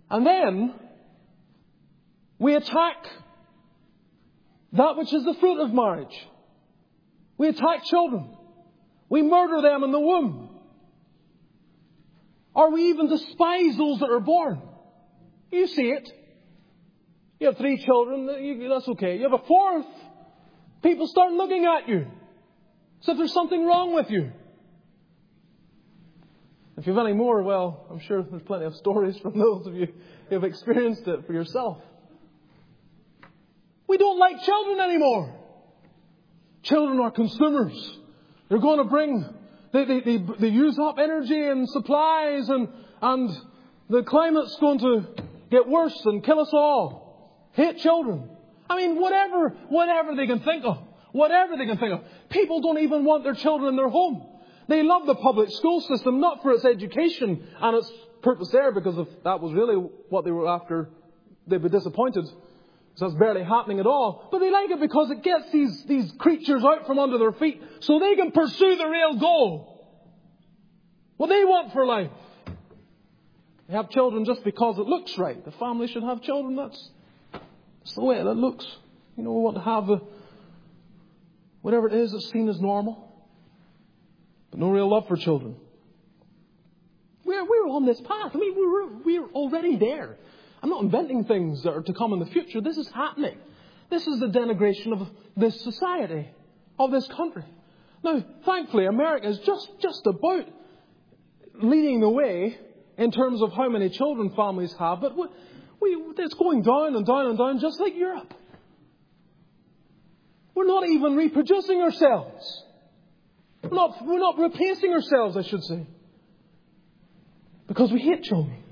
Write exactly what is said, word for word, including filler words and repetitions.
And then we attack that which is the fruit of marriage. We attack children. We murder them in the womb. Or we even despise those that are born. You see it. You have three children, that's okay. You have a fourth. People start looking at you as if there's something wrong with you. If you have any more, well, I'm sure there's plenty of stories from those of you who have experienced it for yourself. We don't like children anymore. Children are consumers. They're going to bring, they, they, they, they use up energy and supplies, and, and the climate's going to get worse and kill us all. Hate children. I mean, whatever, whatever they can think of. Whatever they can think of. People don't even want their children in their home. They love the public school system, not for its education and its purpose there, because if that was really what they were after, they'd be disappointed. So that's barely happening at all. But they like it because it gets these, these creatures out from under their feet so they can pursue the real goal. What they want for life. They have children just because it looks right. The family should have children. That's, that's the way that looks. You know, we want to have a, whatever it is that's seen as normal. But no real love for children. We're, we're on this path. I mean, we're, we're already there. I'm not inventing things that are to come in the future. This is happening. This is the denigration of this society, of this country. Now, thankfully, America is just, just about leading the way in terms of how many children families have. But we, we, it's going down and down and down, just like Europe. We're not even reproducing ourselves. We're not, we're not replacing ourselves, I should say. Because we hate children.